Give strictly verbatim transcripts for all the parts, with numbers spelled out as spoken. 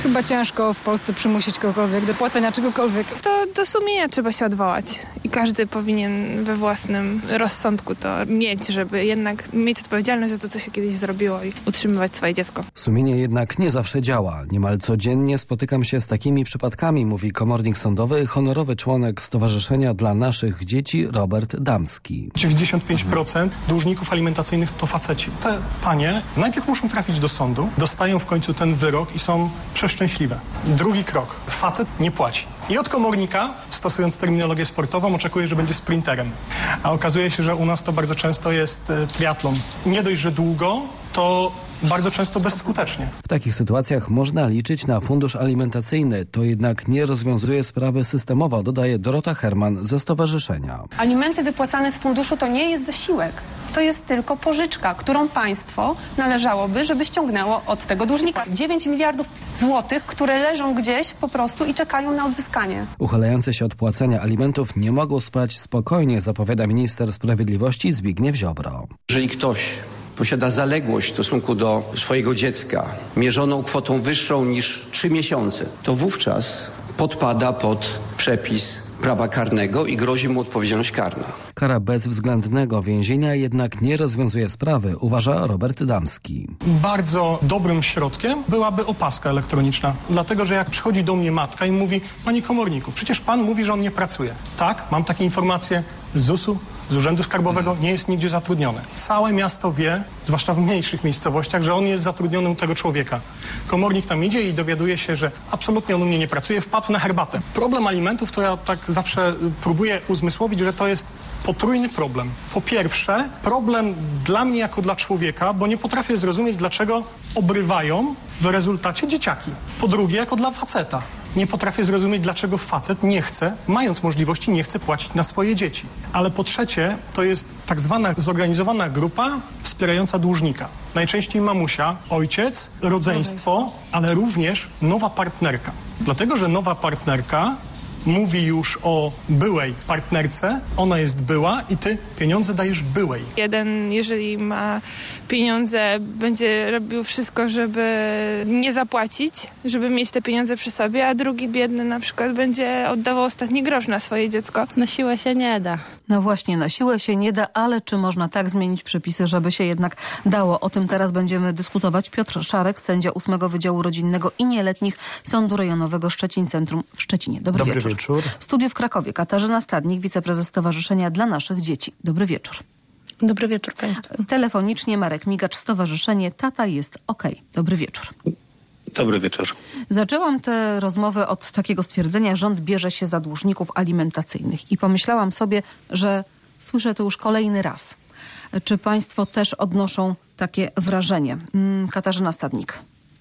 Chyba ciężko w Polsce przymusić kogokolwiek do płacenia czegokolwiek. To do sumienia trzeba się odwołać i każdy powinien we własnym rozsądku to mieć, żeby jednak mieć odpowiedzialność za to, co się kiedyś zrobiło i utrzymywać swoje dziecko. Sumienie jednak nie zawsze działa. Niemal codziennie spotykam się z takimi przypadkami, mówi komornik sądowy, honorowy członek Stowarzyszenia dla Naszych Dzieci Robert Damski. dziewięćdziesiąt pięć procent dłużników alimentacyjnych to faceci. Te panie najpierw muszą trafić do sądu, dostają w końcu ten wyrok i są przeszczęśliwe. Drugi krok. Facet nie płaci. I od komornika, stosując terminologię sportową, oczekuje, że będzie sprinterem. A okazuje się, że u nas to bardzo często jest e, triatlon. Nie dość, że długo, to bardzo często bezskutecznie. W takich sytuacjach można liczyć na fundusz alimentacyjny. To jednak nie rozwiązuje sprawy systemowo, dodaje Dorota Herman ze stowarzyszenia. Alimenty wypłacane z funduszu to nie jest zasiłek. To jest tylko pożyczka, którą państwo należałoby, żeby ściągnęło od tego dłużnika. dziewięć miliardów złotych, które leżą gdzieś po prostu i czekają na odzyskanie. Uchylające się od płacenia alimentów nie mogą spać spokojnie, zapowiada minister sprawiedliwości Zbigniew Ziobro. Jeżeli ktoś posiada zaległość w stosunku do swojego dziecka mierzoną kwotą wyższą niż trzy miesiące, to wówczas podpada pod przepis prawa karnego i grozi mu odpowiedzialność karna. Kara bezwzględnego więzienia jednak nie rozwiązuje sprawy, uważa Robert Damski. Bardzo dobrym środkiem byłaby opaska elektroniczna. Dlatego, że jak przychodzi do mnie matka i mówi: panie komorniku, przecież pan mówi, że on nie pracuje. Tak, mam takie informacje z zusu, z Urzędu Skarbowego, nie jest nigdzie zatrudniony. Całe miasto wie, zwłaszcza w mniejszych miejscowościach, że on jest zatrudniony u tego człowieka. Komornik tam idzie i dowiaduje się, że absolutnie on u mnie nie pracuje, wpadł na herbatę. Problem alimentów to ja tak zawsze próbuję uzmysłowić, że to jest potrójny problem. Po pierwsze, problem dla mnie jako dla człowieka, bo nie potrafię zrozumieć, dlaczego obrywają w rezultacie dzieciaki. Po drugie, jako dla faceta. Nie potrafię zrozumieć, dlaczego facet nie chce, mając możliwości, nie chce płacić na swoje dzieci. Ale po trzecie, to jest tak zwana zorganizowana grupa wspierająca dłużnika. Najczęściej mamusia, ojciec, rodzeństwo, ale również nowa partnerka. Dlatego, że nowa partnerka mówi już o byłej partnerce, ona jest była i ty pieniądze dajesz byłej. Jeden, jeżeli ma pieniądze, będzie robił wszystko, żeby nie zapłacić, żeby mieć te pieniądze przy sobie, a drugi biedny na przykład będzie oddawał ostatni grosz na swoje dziecko. Na siłę się nie da. No właśnie, na siłę się nie da, ale czy można tak zmienić przepisy, żeby się jednak dało? O tym teraz będziemy dyskutować. Piotr Szarek, sędzia ósmego Wydziału Rodzinnego i Nieletnich Sądu Rejonowego Szczecin Centrum w Szczecinie. Dobry, Dobry wieczór. wieczór. W studiu w Krakowie Katarzyna Stadnik, wiceprezes Stowarzyszenia dla Naszych Dzieci. Dobry wieczór. Dobry wieczór państwu. Telefonicznie Marek Migacz, Stowarzyszenie Tata jest okej. Dobry wieczór. Dobry wieczór. Zaczęłam tę rozmowę od takiego stwierdzenia: rząd bierze się za dłużników alimentacyjnych. I pomyślałam sobie, że słyszę to już kolejny raz. Czy państwo też odnoszą takie wrażenie? Katarzyna Stadnik.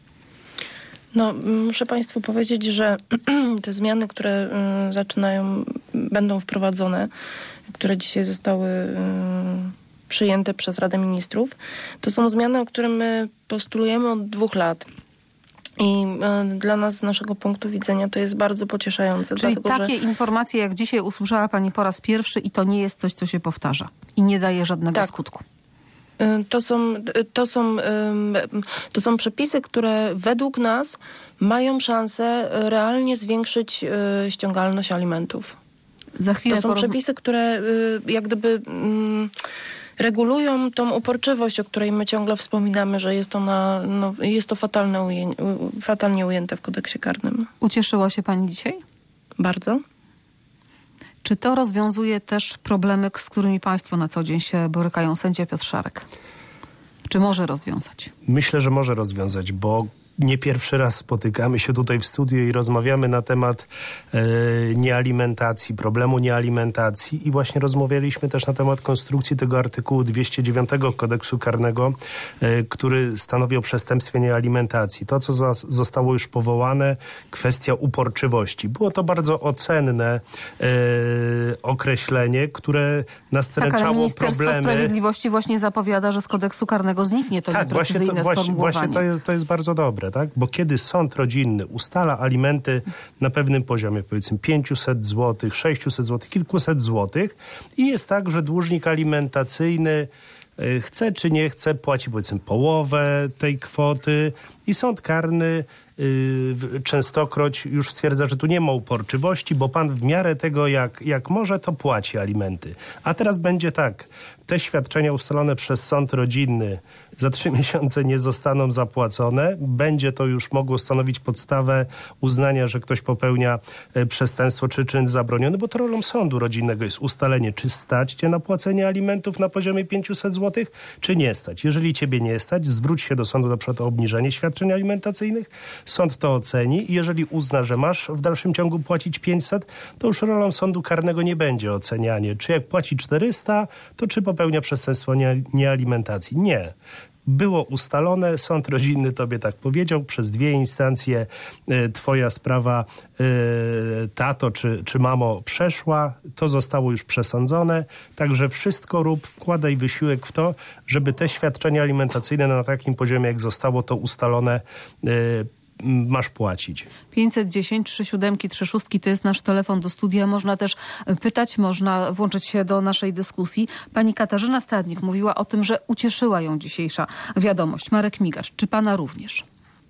No, muszę państwu powiedzieć, że te zmiany, które y, zaczynają, będą wprowadzone, które dzisiaj zostały y, przyjęte przez Radę Ministrów, to są zmiany, o które my postulujemy od dwóch lat. I y, dla nas, z naszego punktu widzenia, to jest bardzo pocieszające. Czyli dlatego, takie że... informacje, jak dzisiaj usłyszała pani po raz pierwszy, i to nie jest coś, co się powtarza i nie daje żadnego tak. skutku. To są, to, są, to są przepisy, które według nas mają szansę realnie zwiększyć ściągalność alimentów. Za chwilę to są porozma- przepisy, które jak gdyby regulują tą uporczywość, o której my ciągle wspominamy, że jest ona, no, jest to fatalne ujęcie, fatalnie ujęte w kodeksie karnym. Ucieszyła się pani dzisiaj? Bardzo. Czy to rozwiązuje też problemy, z którymi państwo na co dzień się borykają? Sędzia Piotr Szarek. Czy może rozwiązać? Myślę, że może rozwiązać, bo nie pierwszy raz spotykamy się tutaj w studiu i rozmawiamy na temat e, niealimentacji, problemu niealimentacji i właśnie rozmawialiśmy też na temat konstrukcji tego artykułu dwieście dziewiątego kodeksu karnego, e, który stanowi o przestępstwie niealimentacji. To, co za, zostało już powołane, kwestia uporczywości. Było to bardzo ocenne e, określenie, które nastręczało tak, ale Ministerstwo problemy. Sprawiedliwości właśnie zapowiada, że z kodeksu karnego zniknie to tak, nieprecyzyjne właśnie to, właśnie, sformułowanie. właśnie to jest, to jest bardzo dobre. Tak? Bo kiedy sąd rodzinny ustala alimenty na pewnym poziomie, powiedzmy pięćset złotych, sześćset złotych, kilkuset złotych i jest tak, że dłużnik alimentacyjny chce czy nie chce, płaci powiedzmy połowę tej kwoty i sąd karny yy, częstokroć już stwierdza, że tu nie ma uporczywości, bo pan w miarę tego jak, jak może, to płaci alimenty. A teraz będzie tak, te świadczenia ustalone przez sąd rodzinny za trzy miesiące nie zostaną zapłacone. Będzie to już mogło stanowić podstawę uznania, że ktoś popełnia przestępstwo czy czyn zabroniony, bo to rolą sądu rodzinnego jest ustalenie, czy stać cię na płacenie alimentów na poziomie pięćset złotych, czy nie stać. Jeżeli ciebie nie stać, zwróć się do sądu na przykład o obniżenie świadczeń alimentacyjnych. Sąd to oceni i jeżeli uzna, że masz w dalszym ciągu płacić pięćset, to już rolą sądu karnego nie będzie ocenianie, czy jak płaci czterysta, to czy popełnia przestępstwo niealimentacji. Nie. Było ustalone, sąd rodzinny tobie tak powiedział, przez dwie instancje y, twoja sprawa y, tato czy, czy mamo przeszła, to zostało już przesądzone, także wszystko rób, wkładaj wysiłek w to, żeby te świadczenia alimentacyjne na takim poziomie, jak zostało to ustalone, y, masz płacić. pięćset dziesięć, trzy siódemki, trzy szóstki to jest nasz telefon do studia. Można też pytać, można włączyć się do naszej dyskusji. Pani Katarzyna Stadnik mówiła o tym, że ucieszyła ją dzisiejsza wiadomość. Marek Migacz, czy pana również?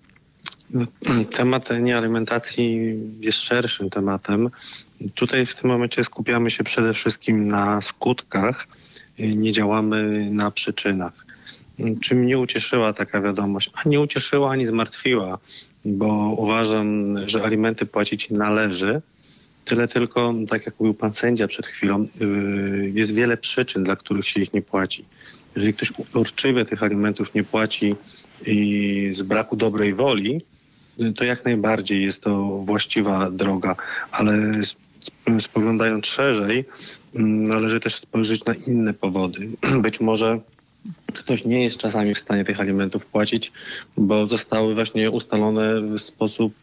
Temat niealimentacji jest szerszym tematem. Tutaj w tym momencie skupiamy się przede wszystkim na skutkach, nie działamy na przyczynach. Czy mnie ucieszyła taka wiadomość? A nie ucieszyła, ani zmartwiła, bo uważam, że alimenty płacić należy. Tyle tylko, tak jak mówił pan sędzia przed chwilą, jest wiele przyczyn, dla których się ich nie płaci. Jeżeli ktoś uporczywie tych alimentów nie płaci i z braku dobrej woli, to jak najbardziej jest to właściwa droga, ale spoglądając szerzej, należy też spojrzeć na inne powody. Być może ktoś nie jest czasami w stanie tych alimentów płacić, bo zostały właśnie ustalone w sposób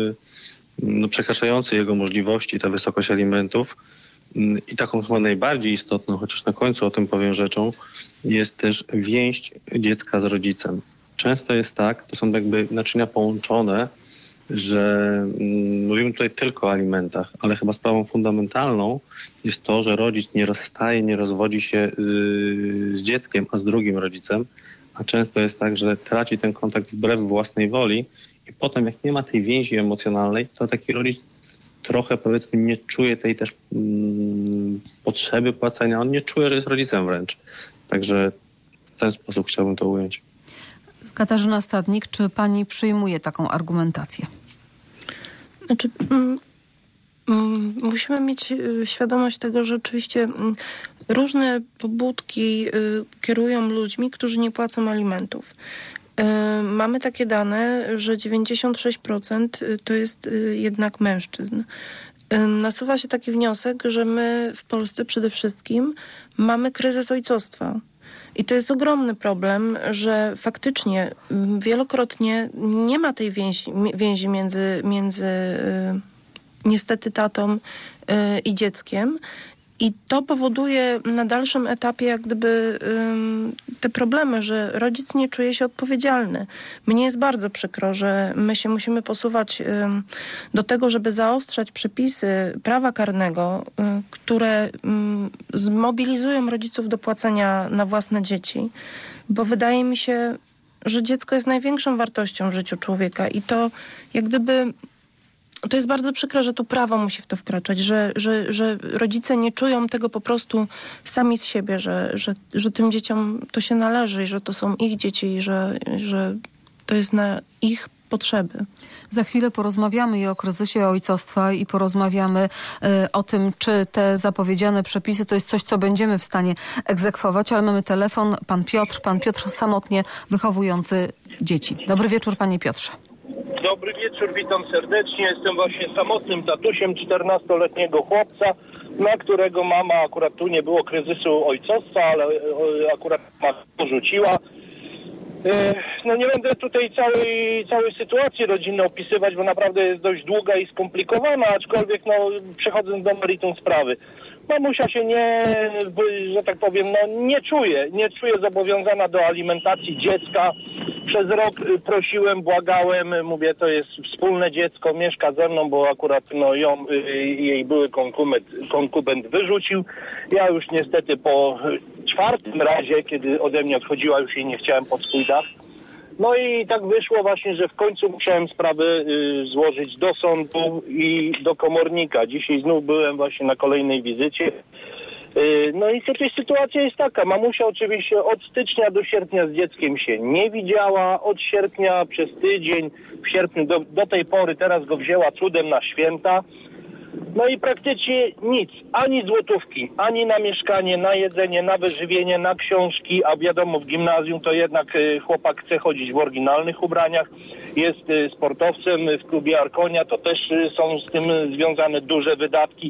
no, przekraczający jego możliwości, ta wysokość alimentów. I taką chyba najbardziej istotną, chociaż na końcu o tym powiem rzeczą, jest też więź dziecka z rodzicem. Często jest tak, to są jakby naczynia połączone, że mm, mówimy tutaj tylko o alimentach, ale chyba sprawą fundamentalną jest to, że rodzic nie rozstaje, nie rozwodzi się yy, z dzieckiem, a z drugim rodzicem, a często jest tak, że traci ten kontakt wbrew własnej woli i potem jak nie ma tej więzi emocjonalnej, to taki rodzic trochę powiedzmy nie czuje tej też mm, potrzeby płacenia, on nie czuje, że jest rodzicem wręcz. Także w ten sposób chciałbym to ująć. Katarzyna Stadnik, czy pani przyjmuje taką argumentację? Znaczy, mm, mm, musimy mieć świadomość tego, że oczywiście mm, różne pobudki y, kierują ludźmi, którzy nie płacą alimentów. Y, mamy takie dane, że dziewięćdziesiąt sześć procent to jest y, jednak mężczyzn. Y, nasuwa się taki wniosek, że my w Polsce przede wszystkim mamy kryzys ojcostwa. I to jest ogromny problem, że faktycznie wielokrotnie nie ma tej więzi, więzi między, między y, niestety tatą y, i dzieckiem. I to powoduje na dalszym etapie jak gdyby y, te problemy, że rodzic nie czuje się odpowiedzialny. Mnie jest bardzo przykro, że my się musimy posuwać y, do tego, żeby zaostrzać przepisy prawa karnego, y, które y, zmobilizują rodziców do płacenia na własne dzieci, bo wydaje mi się, że dziecko jest największą wartością w życiu człowieka i to jak gdyby... To jest bardzo przykre, że tu prawo musi w to wkraczać, że, że, że rodzice nie czują tego po prostu sami z siebie, że, że, że tym dzieciom to się należy i że to są ich dzieci i że, że to jest na ich potrzeby. Za chwilę porozmawiamy i o kryzysie ojcostwa i porozmawiamy y, o tym, czy te zapowiedziane przepisy to jest coś, co będziemy w stanie egzekwować, ale mamy telefon. Pan Piotr, pan Piotr samotnie wychowujący dzieci. Dobry wieczór, panie Piotrze. Dobry wieczór, witam serdecznie. Jestem właśnie samotnym tatusiem czternastoletniego chłopca, na którego mama, akurat tu nie było kryzysu ojcostwa, ale akurat mama porzuciła. No nie będę tutaj całej, całej sytuacji rodzinnej opisywać, bo naprawdę jest dość długa i skomplikowana, aczkolwiek no, przechodząc do meritum sprawy. Mamusia się nie, że tak powiem, no nie czuje, nie czuje zobowiązana do alimentacji dziecka. Przez rok prosiłem, błagałem, mówię, to jest wspólne dziecko, mieszka ze mną, bo akurat no ją, jej były konkubent, konkubent wyrzucił. Ja już niestety po czwartym razie, kiedy ode mnie odchodziła, już jej nie chciałem pod swój dach. No i tak wyszło właśnie, że w końcu musiałem sprawę y, złożyć do sądu i do komornika. Dzisiaj znów byłem właśnie na kolejnej wizycie. Y, no i tutaj sytuacja jest taka. Mamusia oczywiście od stycznia do sierpnia z dzieckiem się nie widziała. Od sierpnia przez tydzień, w sierpniu do, do tej pory, teraz go wzięła cudem na święta. No i praktycznie nic, ani złotówki, ani na mieszkanie, na jedzenie, na wyżywienie, na książki, a wiadomo, w gimnazjum to jednak chłopak chce chodzić w oryginalnych ubraniach, jest sportowcem w klubie Arkonia, to też są z tym związane duże wydatki,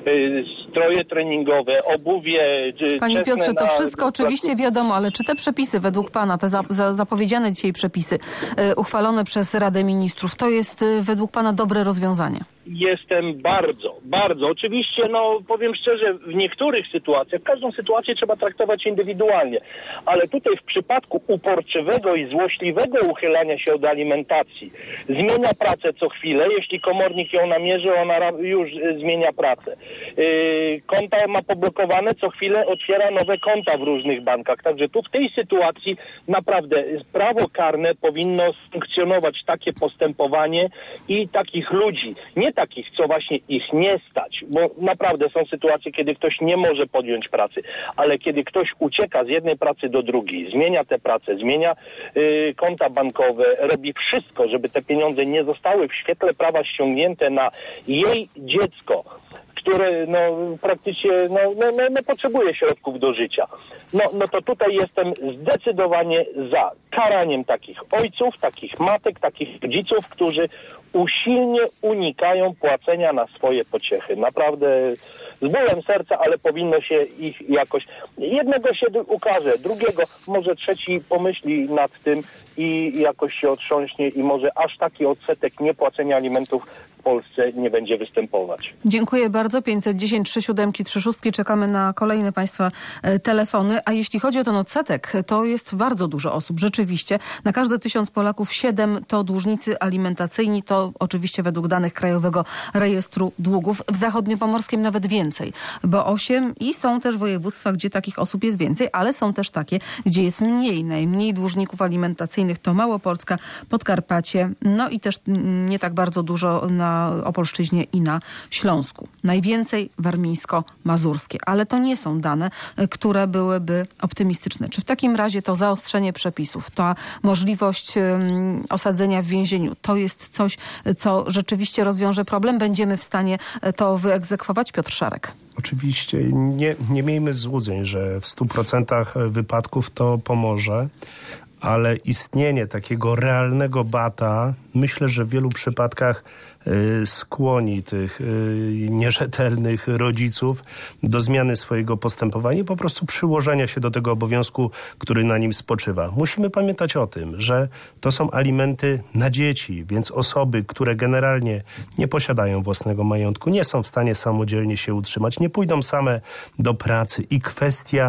stroje treningowe, obuwie. Panie Piotrze, to na... wszystko oczywiście wiadomo, ale czy te przepisy według pana, te za, za, zapowiedziane dzisiaj przepisy y, uchwalone przez Radę Ministrów, to jest y, według pana dobre rozwiązanie? Jestem bardzo, bardzo. Oczywiście, no powiem szczerze, w niektórych sytuacjach, każdą sytuację trzeba traktować indywidualnie, ale tutaj w przypadku uporczywego i złośliwego uchylania się od alimentacji, zmienia pracę co chwilę, jeśli komornik ją namierzy, ona już zmienia pracę. Yy, konta ma poblokowane, co chwilę otwiera nowe konta w różnych bankach, także tu w tej sytuacji naprawdę prawo karne powinno sankcjonować takie postępowanie i takich ludzi, nie takich, co właśnie ich nie stać, bo naprawdę są sytuacje, kiedy ktoś nie może podjąć pracy, ale kiedy ktoś ucieka z jednej pracy do drugiej, zmienia tę pracę, zmienia y, konta bankowe, robi wszystko, żeby te pieniądze nie zostały w świetle prawa ściągnięte na jej dziecko, które no, praktycznie no, no, no, no, potrzebuje środków do życia. No, no to tutaj jestem zdecydowanie za karaniem takich ojców, takich matek, takich rodziców, którzy usilnie unikają płacenia na swoje pociechy. Naprawdę z bólem serca, ale powinno się ich jakoś... Jednego się ukaże, drugiego, może trzeci pomyśli nad tym i jakoś się otrząśnie i może aż taki odsetek niepłacenia alimentów w Polsce nie będzie występować. Dziękuję bardzo. pięćset dziesięć trzy siódemki trzy szóstki. Czekamy na kolejne Państwa telefony. A jeśli chodzi o ten odsetek, to jest bardzo dużo osób. Rzeczywiście. Na każde tysiąc Polaków siedem to dłużnicy alimentacyjni. To oczywiście według danych Krajowego Rejestru Długów. W Zachodniopomorskim nawet więcej, bo osiem i są też województwa, gdzie takich osób jest więcej, ale są też takie, gdzie jest mniej. Najmniej dłużników alimentacyjnych to Małopolska, Podkarpacie, no i też nie tak bardzo dużo na Opolszczyźnie i na Śląsku. Najwięcej warmińsko-mazurskie, ale to nie są dane, które byłyby optymistyczne. Czy w takim razie to zaostrzenie przepisów, ta możliwość um, osadzenia w więzieniu, to jest coś, co rzeczywiście rozwiąże problem? Będziemy w stanie to wyegzekwować? Piotr Szarek. Oczywiście nie, nie miejmy złudzeń, że w stu procentach wypadków to pomoże, ale istnienie takiego realnego bata myślę, że w wielu przypadkach y, skłoni tych y, nierzetelnych rodziców do zmiany swojego postępowania i po prostu przyłożenia się do tego obowiązku, który na nim spoczywa. Musimy pamiętać o tym, że to są alimenty na dzieci, więc osoby, które generalnie nie posiadają własnego majątku, nie są w stanie samodzielnie się utrzymać, nie pójdą same do pracy i kwestia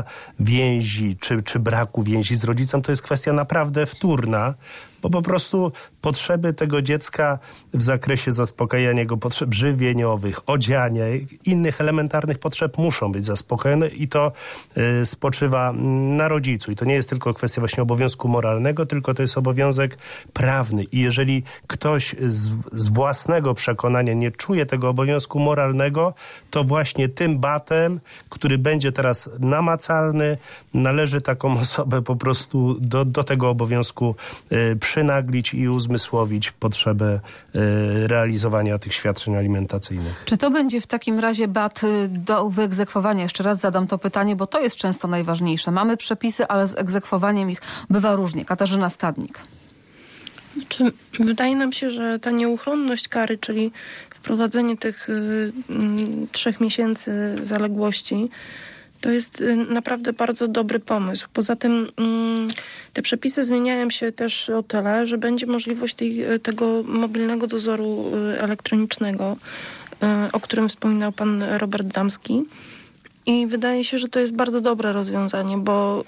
więzi czy, czy braku więzi z rodzicem to jest kwestia naprawdę wtórna, bo po prostu potrzeby tego dziecka w zakresie zaspokajania jego potrzeb żywieniowych, odziania, innych elementarnych potrzeb muszą być zaspokojone i to y, spoczywa na rodzicu. I to nie jest tylko kwestia właśnie obowiązku moralnego, tylko to jest obowiązek prawny. I jeżeli ktoś z, z własnego przekonania nie czuje tego obowiązku moralnego, to właśnie tym batem, który będzie teraz namacalny, należy taką osobę po prostu do, do tego obowiązku y, przynaglić i uzmysłowić potrzebę y, realizowania tych świadczeń alimentacyjnych. Czy to będzie w takim razie bat do wyegzekwowania? Jeszcze raz zadam to pytanie, bo to jest często najważniejsze. Mamy przepisy, ale z egzekwowaniem ich bywa różnie. Katarzyna Stadnik. Znaczy, wydaje nam się, że ta nieuchronność kary, czyli wprowadzenie tych y, y, trzech miesięcy zaległości, to jest naprawdę bardzo dobry pomysł. Poza tym te przepisy zmieniają się też o tyle, że będzie możliwość tej, tego mobilnego dozoru elektronicznego, o którym wspominał pan Robert Damski. I wydaje się, że to jest bardzo dobre rozwiązanie, bo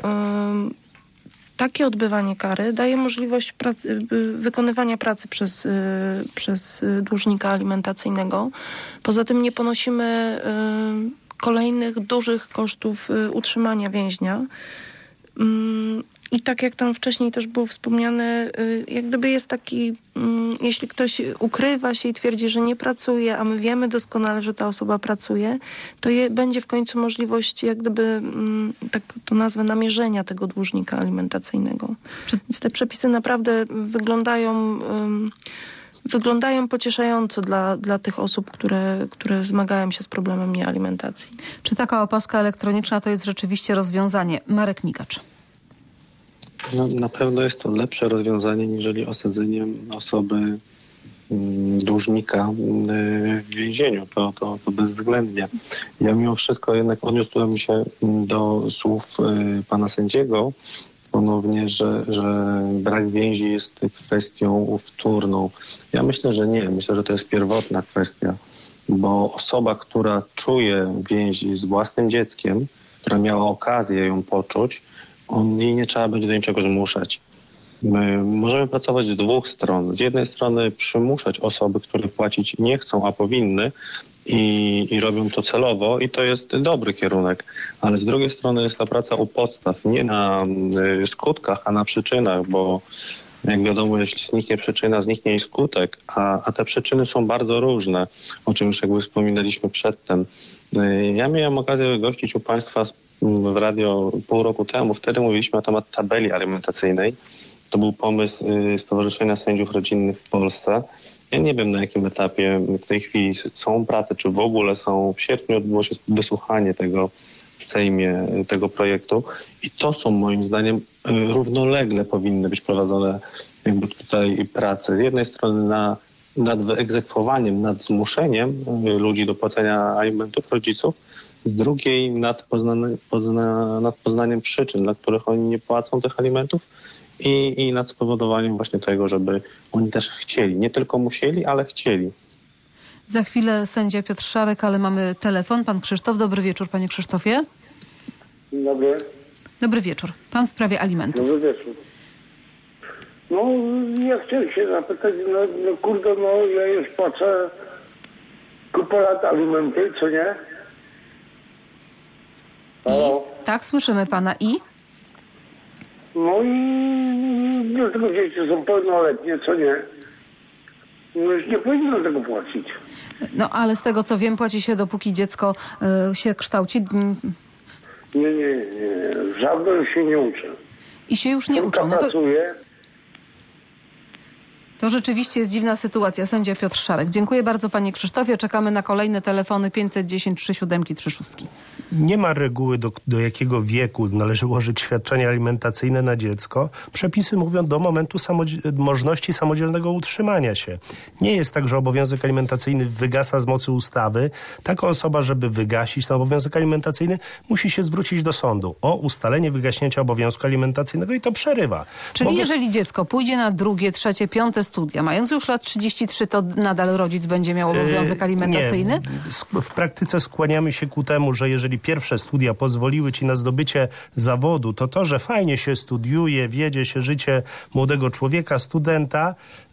takie odbywanie kary daje możliwość pracy, wykonywania pracy przez, przez dłużnika alimentacyjnego. Poza tym nie ponosimy kolejnych dużych kosztów utrzymania więźnia. I tak jak tam wcześniej też było wspomniane, jak gdyby jest taki, jeśli ktoś ukrywa się i twierdzi, że nie pracuje, a my wiemy doskonale, że ta osoba pracuje, to je, będzie w końcu możliwość jak gdyby, tak to nazwę, namierzenia tego dłużnika alimentacyjnego. Czy... Więc te przepisy naprawdę wyglądają... wyglądają pocieszająco dla, dla tych osób, które, które zmagają się z problemem niealimentacji. Czy taka opaska elektroniczna to jest rzeczywiście rozwiązanie? Marek Mikacz. No, na pewno jest to lepsze rozwiązanie niżeli osadzenie osoby mm, dłużnika y, w więzieniu. To, to, to bezwzględnie. Ja mimo wszystko jednak odniosłem się do słów y, pana sędziego ponownie, że, że brak więzi jest kwestią wtórną. Ja myślę, że nie. Myślę, że to jest pierwotna kwestia, bo osoba, która czuje więzi z własnym dzieckiem, która miała okazję ją poczuć, on jej nie trzeba będzie do niczego zmuszać. My możemy pracować z dwóch stron. Z jednej strony przymuszać osoby, które płacić nie chcą, a powinny i, i robią to celowo i to jest dobry kierunek. Ale z drugiej strony jest ta praca u podstaw, nie na y, skutkach, a na przyczynach, bo jak wiadomo, jeśli zniknie przyczyna, zniknie i skutek, a, a te przyczyny są bardzo różne, o czym już jakby wspominaliśmy przedtem. Y, ja miałem okazję gościć u Państwa w radio pół roku temu. Wtedy mówiliśmy na temat tabeli alimentacyjnej. To był pomysł Stowarzyszenia Sędziów Rodzinnych w Polsce. Ja nie wiem, na jakim etapie w tej chwili są prace, czy w ogóle są. W sierpniu odbyło się wysłuchanie tego w Sejmie, tego projektu. I to są moim zdaniem równolegle powinny być prowadzone jakby tutaj prace. Z jednej strony na, nad wyegzekwowaniem, nad zmuszeniem ludzi do płacenia alimentów rodziców, z drugiej nad, poznane, pozna, nad poznaniem przyczyn, dla których oni nie płacą tych alimentów i, i nad spowodowaniem właśnie tego, żeby oni też chcieli. Nie tylko musieli, ale chcieli. Za chwilę sędzia Piotr Szarek, ale mamy telefon. Pan Krzysztof. Dobry wieczór, panie Krzysztofie. Dzień dobry. Dobry wieczór. Pan w sprawie alimentów. Dobry wieczór. No, ja chciałem się zapytać, no, no kurde, no ja już płacę kupę lat alimenty, co nie? I? Tak, słyszymy pana. I? No i dlatego dzieci są pełnoletnie, co nie? No już nie powinno tego płacić. No ale z tego co wiem, płaci się dopóki dziecko y, się kształci. Nie, nie, nie. Żadne się nie uczę. I się już nie uczą. No to... pracuje. To rzeczywiście jest dziwna sytuacja. Sędzia Piotr Szarek. Dziękuję bardzo panie Krzysztofie. Czekamy na kolejne telefony pięćset dziesięć trzy siedem trzy sześć. Nie ma reguły, do, do jakiego wieku należy łożyć świadczenie alimentacyjne na dziecko. Przepisy mówią do momentu samodzie- możliwości samodzielnego utrzymania się. Nie jest tak, że obowiązek alimentacyjny wygasa z mocy ustawy. Taka osoba, żeby wygasić ten obowiązek alimentacyjny, musi się zwrócić do sądu o ustalenie wygaśnięcia obowiązku alimentacyjnego i to przerywa. Czyli Bo... jeżeli dziecko pójdzie na drugie, trzecie, piąte studia, mając już lat trzydzieści trzy, to nadal rodzic będzie miał obowiązek alimentacyjny? Nie. W praktyce skłaniamy się ku temu, że jeżeli pierwsze studia pozwoliły ci na zdobycie zawodu, to to, że fajnie się studiuje, wiedzie się życie młodego człowieka, studenta,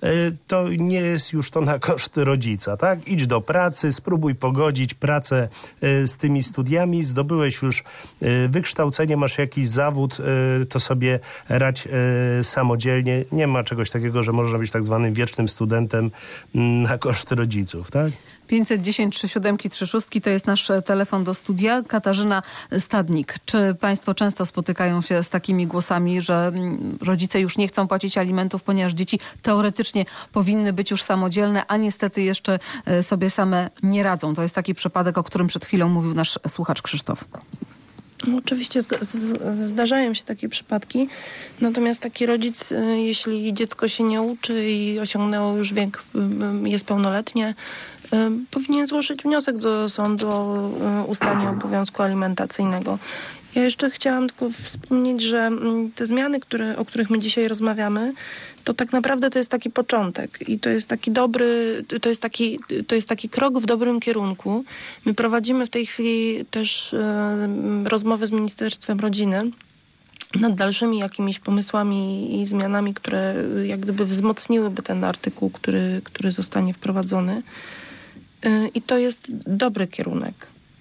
to nie jest już to na koszt rodzica, tak? Idź do pracy, spróbuj pogodzić pracę z tymi studiami, zdobyłeś już wykształcenie, masz jakiś zawód, to sobie radź samodzielnie. Nie ma czegoś takiego, że można być tak zwanym wiecznym studentem na koszt rodziców, tak? pięćset dziesięć trzy siedem trzy sześć to jest nasz telefon do studia. Katarzyna Stadnik. Czy państwo często spotykają się z takimi głosami, że rodzice już nie chcą płacić alimentów, ponieważ dzieci teoretycznie powinny być już samodzielne, a niestety jeszcze sobie same nie radzą? To jest taki przypadek, o którym przed chwilą mówił nasz słuchacz Krzysztof. No, oczywiście z, z, zdarzają się takie przypadki, natomiast taki rodzic, jeśli dziecko się nie uczy i osiągnęło już wiek, jest pełnoletnie, powinien złożyć wniosek do sądu o ustalenie obowiązku alimentacyjnego. Ja jeszcze chciałam tylko wspomnieć, że te zmiany, które, o których my dzisiaj rozmawiamy, to tak naprawdę to jest taki początek i to jest taki dobry, to jest taki, to jest taki krok w dobrym kierunku. My prowadzimy w tej chwili też e, rozmowy z Ministerstwem Rodziny nad dalszymi jakimiś pomysłami i zmianami, które jak gdyby wzmocniłyby ten artykuł, który, który zostanie wprowadzony. E, I to jest dobry kierunek.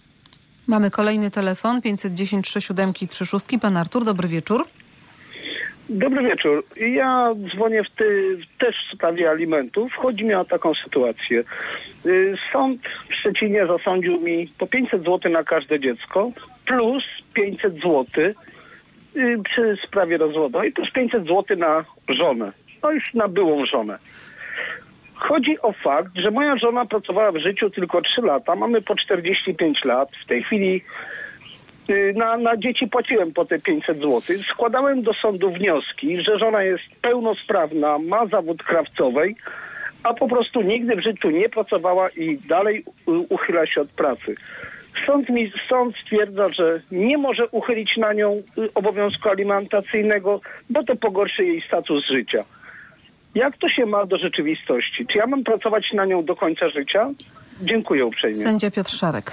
Mamy kolejny telefon, pięćset dziesięć trzy siedem trzy sześć. Pan Artur, dobry wieczór. Dobry wieczór. Ja dzwonię w ty, też w sprawie alimentów. Chodzi mi o taką sytuację. Sąd w Szczecinie zasądził mi po pięćset złotych na każde dziecko plus pięćset złotych przy sprawie rozwodowej plus pięćset złotych na żonę. No już na byłą żonę. Chodzi o fakt, że moja żona pracowała w życiu tylko trzy lata. Mamy po czterdzieści pięć lat. W tej chwili Na, na dzieci płaciłem po te pięćset złotych. Składałem do sądu wnioski, że żona jest pełnosprawna, ma zawód krawcowej, a po prostu nigdy w życiu nie pracowała i dalej uchyla się od pracy. Sąd, mi, sąd stwierdza, że nie może uchylić na nią obowiązku alimentacyjnego, bo to pogorszy jej status życia. Jak to się ma do rzeczywistości? Czy ja mam pracować na nią do końca życia? Dziękuję uprzejmie. Sędzia Piotr Szarek.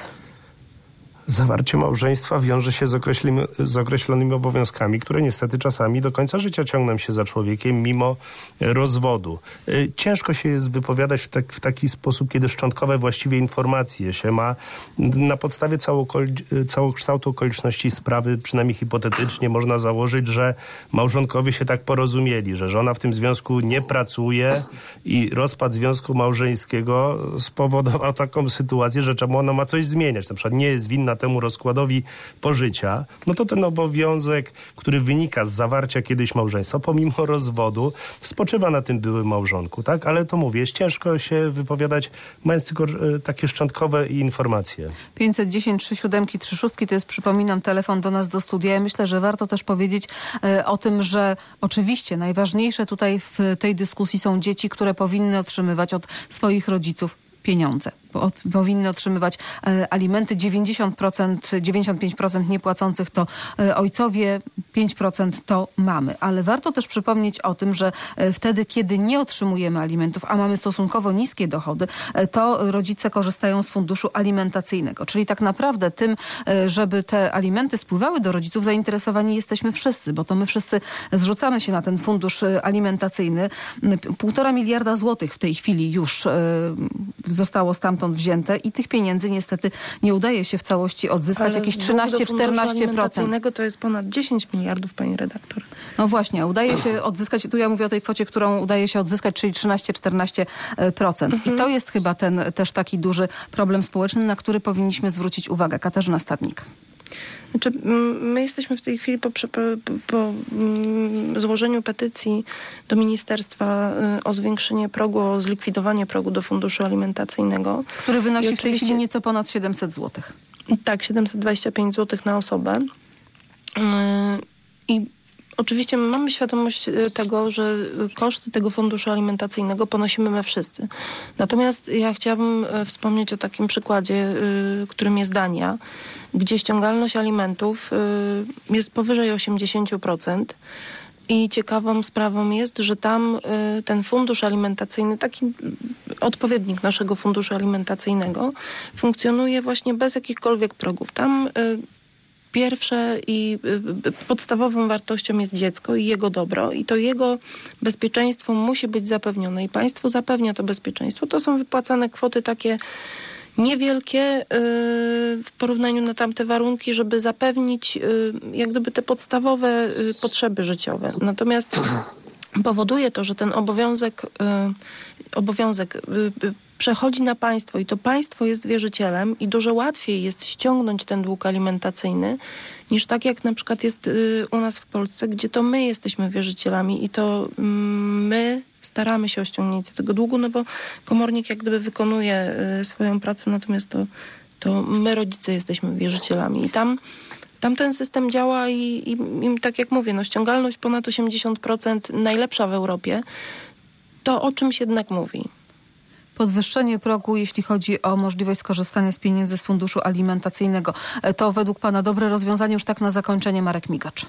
Zawarcie małżeństwa wiąże się z określonymi, z określonymi obowiązkami, które niestety czasami do końca życia ciągną się za człowiekiem mimo rozwodu. Ciężko się jest wypowiadać w, tak, w taki sposób, kiedy szczątkowe właściwie informacje się ma. Na podstawie całokształtu okoliczności sprawy, przynajmniej hipotetycznie, można założyć, że małżonkowie się tak porozumieli, że żona w tym związku nie pracuje i rozpad związku małżeńskiego spowodował taką sytuację, że czemu ona ma coś zmieniać. Na przykład nie jest winna temu rozkładowi pożycia, no to ten obowiązek, który wynika z zawarcia kiedyś małżeństwa, pomimo rozwodu, spoczywa na tym byłym małżonku, tak? Ale to mówię, jest ciężko się wypowiadać, mając tylko e, takie szczątkowe informacje. pięćset dziesięć trzy siedem trzy sześć to jest, przypominam, telefon do nas do studia. Ja myślę, że warto też powiedzieć e, o tym, że oczywiście najważniejsze tutaj w tej dyskusji są dzieci, które powinny otrzymywać od swoich rodziców pieniądze. Od, powinny otrzymywać e, alimenty. dziewięćdziesiąt procent, dziewięćdziesiąt pięć procent niepłacących to e, ojcowie, pięć procent to mamy. Ale warto też przypomnieć o tym, że e, wtedy, kiedy nie otrzymujemy alimentów, a mamy stosunkowo niskie dochody, e, to rodzice korzystają z funduszu alimentacyjnego. Czyli tak naprawdę tym, e, żeby te alimenty spływały do rodziców, zainteresowani jesteśmy wszyscy, bo to my wszyscy zrzucamy się na ten fundusz e, alimentacyjny. Półtora miliarda złotych w tej chwili już e, zostało stamtąd wzięte i tych pieniędzy niestety nie udaje się w całości odzyskać. Ale jakieś trzynaście czternaście procent. To jest ponad dziesięć miliardów, pani redaktor. No właśnie, udaje się odzyskać, tu ja mówię o tej kwocie, którą udaje się odzyskać, czyli trzynaście czternaście procent. Mhm. I to jest chyba ten też taki duży problem społeczny, na który powinniśmy zwrócić uwagę. Katarzyna Stadnik. Znaczy, my jesteśmy w tej chwili po, po, po złożeniu petycji do ministerstwa o zwiększenie progu, o zlikwidowanie progu do funduszu alimentacyjnego. Który wynosi w tej chwili nieco ponad siedemset złotych. Tak, siedemset dwadzieścia pięć złotych na osobę. I oczywiście mamy świadomość tego, że koszty tego funduszu alimentacyjnego ponosimy my wszyscy. Natomiast ja chciałabym wspomnieć o takim przykładzie, którym jest Dania, gdzie ściągalność alimentów jest powyżej osiemdziesiąt procent. I ciekawą sprawą jest, że tam ten fundusz alimentacyjny, taki odpowiednik naszego funduszu alimentacyjnego, funkcjonuje właśnie bez jakichkolwiek progów. Tam pierwsze i podstawową wartością jest dziecko i jego dobro i to jego bezpieczeństwo musi być zapewnione i państwo zapewnia to bezpieczeństwo. To są wypłacane kwoty takie niewielkie w porównaniu na tamte warunki, żeby zapewnić jak gdyby te podstawowe potrzeby życiowe. Natomiast powoduje to, że ten obowiązek, obowiązek przechodzi na państwo i to państwo jest wierzycielem i dużo łatwiej jest ściągnąć ten dług alimentacyjny niż tak jak na przykład jest u nas w Polsce, gdzie to my jesteśmy wierzycielami i to my staramy się o ściągnięcie tego długu, no bo komornik jak gdyby wykonuje swoją pracę, natomiast to, to my rodzice jesteśmy wierzycielami i tam Tam ten system działa i, i, i tak jak mówię, no ściągalność ponad osiemdziesiąt procent, najlepsza w Europie, to o czymś jednak mówi. Podwyższenie progu, jeśli chodzi o możliwość skorzystania z pieniędzy z funduszu alimentacyjnego. To według pana dobre rozwiązanie? Już tak na zakończenie Marek Migacz.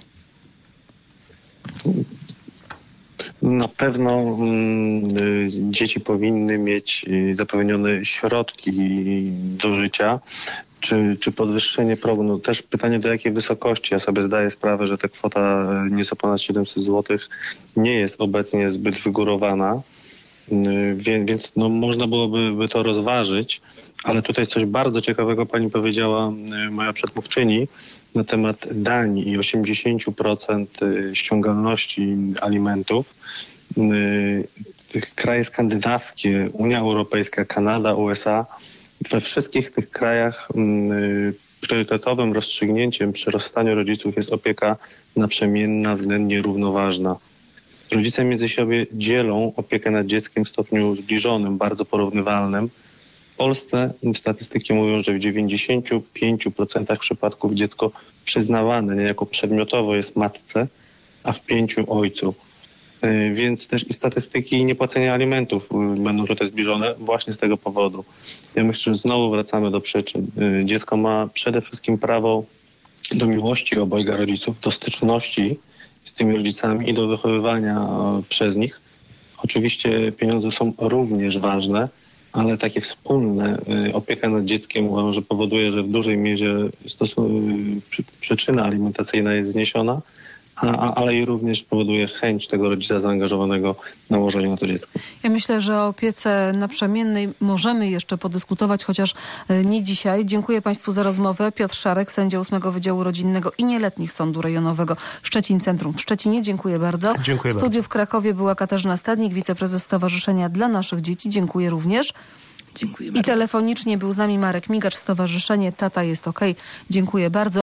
Na pewno mm, dzieci powinny mieć zapewnione środki do życia. Czy, czy podwyższenie progu? No też pytanie, do jakiej wysokości. Ja sobie zdaję sprawę, że ta kwota nieco ponad siedemset złotych nie jest obecnie zbyt wygórowana. Więc, więc no, można byłoby by to rozważyć, ale tutaj coś bardzo ciekawego pani powiedziała, moja przedmówczyni, na temat Danii i osiemdziesiąt procent ściągalności alimentów. Tych kraje skandynawskie, Unia Europejska, Kanada, U S A, we wszystkich tych krajach priorytetowym rozstrzygnięciem przy rozstaniu rodziców jest opieka naprzemienna, względnie równoważna. Rodzice między sobie dzielą opiekę nad dzieckiem w stopniu zbliżonym, bardzo porównywalnym. W Polsce statystyki mówią, że w dziewięćdziesięciu pięciu procentach przypadków dziecko przyznawane niejako przedmiotowo jest matce, a w pięciu ojcu. Więc też i statystyki niepłacenia alimentów będą tutaj zbliżone właśnie z tego powodu. Ja myślę, że znowu wracamy do przyczyn. Dziecko ma przede wszystkim prawo do miłości obojga rodziców, do styczności z tymi rodzicami i do wychowywania przez nich. Oczywiście pieniądze są również ważne, ale takie wspólne opieka nad dzieckiem uważam, że powoduje, że w dużej mierze przyczyna alimentacyjna jest zniesiona, a, ale i również powoduje chęć tego rodzica zaangażowanego na łożeniu na to dziecko. Ja myślę, że o opiece naprzemiennej możemy jeszcze podyskutować, chociaż nie dzisiaj. Dziękuję Państwu za rozmowę. Piotr Szarek, sędzia ósmego Wydziału Rodzinnego i Nieletnich Sądu Rejonowego Szczecin Centrum w Szczecinie. Dziękuję bardzo. Dziękuję w studiu bardzo. w Krakowie była Katarzyna Stadnik, wiceprezes Stowarzyszenia dla Naszych Dzieci. Dziękuję również. Dziękuję I bardzo. telefonicznie był z nami Marek Migacz, Stowarzyszenie Tata jest okej. Dziękuję bardzo.